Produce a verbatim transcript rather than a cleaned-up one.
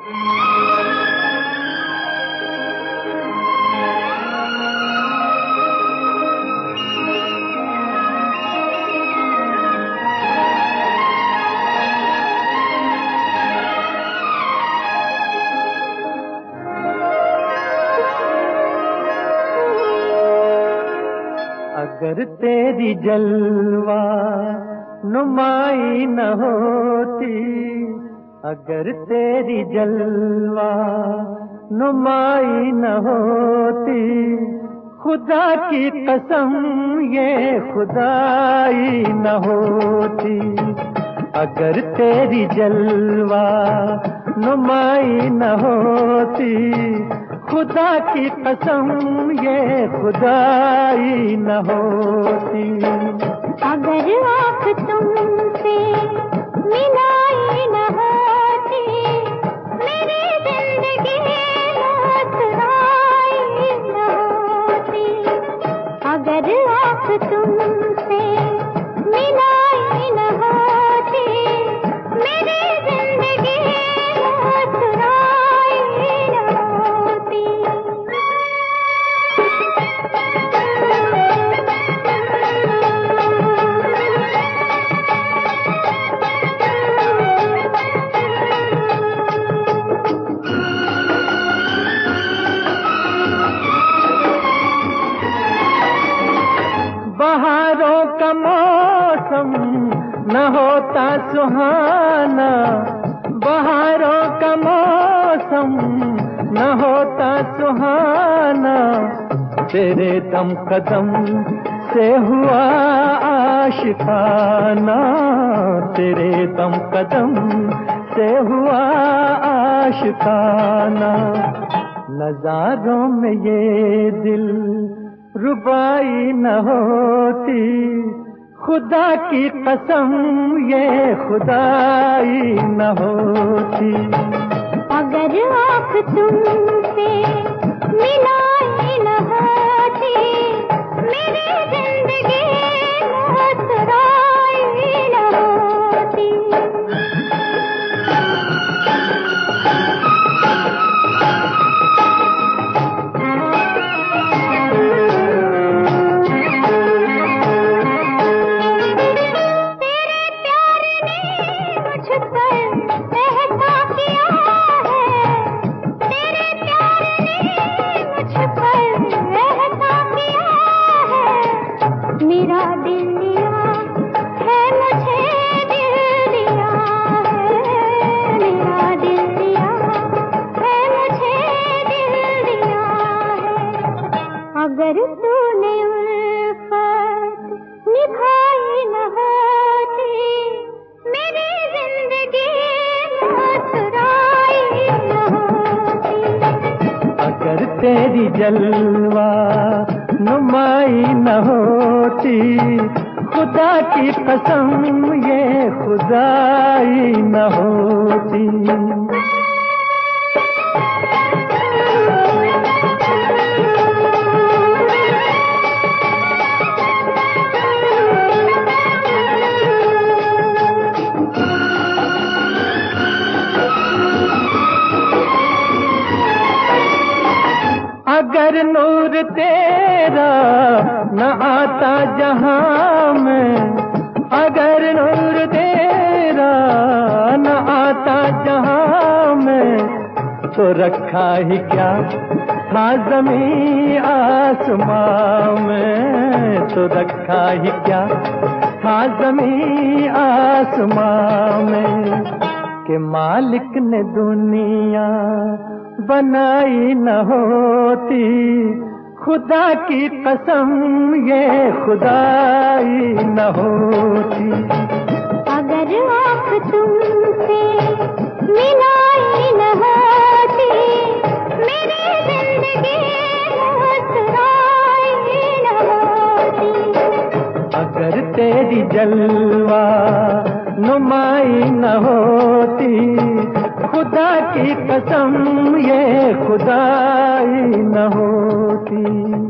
अगर तेरी जलवा नुमाई न होती, अगर तेरी जलवा नुमाई न होती, खुदा की कसम ये खुदाई न होती। अगर तेरी जलवा नुमाई न होती, खुदा की कसम ये खुदाई न होती। अगर आँख तुमसे मिलाई न होती, मेरी जिंदगी मुस्कुराई न होती। अगर आँख तुमसे मिलाई न होती, मेरी जिंदगी मुस्कुराई न होती। बहारों का मौसम न होता सुहाना, बहारों का मौसम न होता सुहाना, तेरे दम कदम से हुआ आशिकाना, तेरे दम कदम से हुआ आशिकाना। नजारों में ये दिल रुबाई न होती, खुदा की कसम ये खुदाई न होती। अगर आँख तुमसे मिलाई न होती, मेरी जिंदगी मुस्कुराई न होती। मेरा दिल दिया है, मुझे दिल दिया है, मेरा दिल दिया है, मुझे दिल दिया है। अगर तूने उल्फत निभाई न होती, मेरी जिंदगी मुस्कुराई न होती। अगर तेरी जलवा नुमाई न होती, खुदा की कसम ये खुदाई न होती। अगर नूर तेरा न आता जहां में, अगर नूर तेरा न आता जहां में, तो रखा ही क्या था ज़मीं आसमां में, तो रखा ही क्या था ज़मीं आसमां में। कि मालिक ने दुनिया बनाई न होती, खुदा की कसम ये खुदाई न होती। अगर आँख तुमसे मिलाई न होती, मेरी जिंदगी मुस्कुराई न होती। अगर तेरी जलवा नुमाई न होती, खुदा की कसम ये खुदाई न होती।